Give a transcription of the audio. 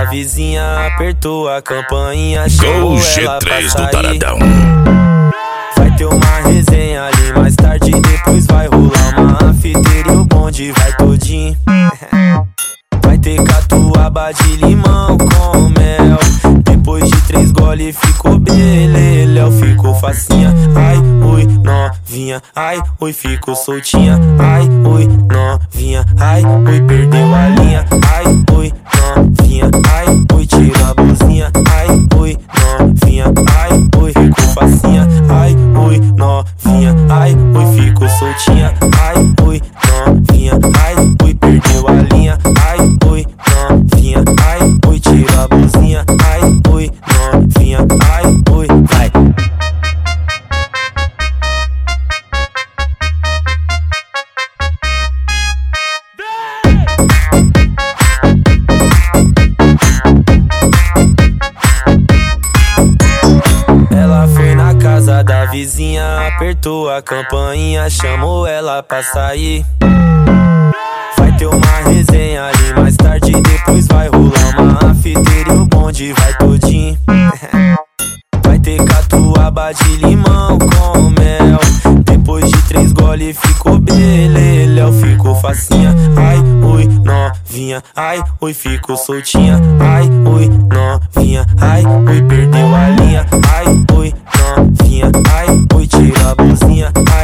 vizinha apertou a campainha, chamou ela pra G3 sair. do Taradão. Vai ter uma resenha ali mais tarde, depois vai rolar uma afteira e o bonde vai todinho. Vai ter catuaba de limão com mel. Depois de 3 gole ficou beleléu, ficou facinha. Ai, ui, novinha, ai, ui, ficou soltinha. Ai, ui, novinha, ai, ui, perdeu a linha. Ai, ui, novinha, ai, ui, tira a blusinha. Ai, ui, novinha, ai, ui, ficou facinha. Ai, ui, novinha, ai, ui, ficou soltinha. Ai, ui, novinha, ai, ui, perdeu a linha. Ai, ui, novinha, ai, ui, tira a blusinha. Ai, ui, novinha, ai, ui, vai. Ela foi na casa da vizinha, apertou a campainha, chamou ela pra sair. Vai ter uma resenha ali mais tarde, depois vai rolar uma afteira e o bonde vai todinho. Vai ter catuaba de limão com mel. Depois de 3 gole ficou beleléu, ficou facinha. Ai, ui, novinha, ai, ui, ficou soltinha. Ai, ui, novinha, ai, ui, perdeu a linha. Ai, ui, novinha, ai, ui, tira a blusinha.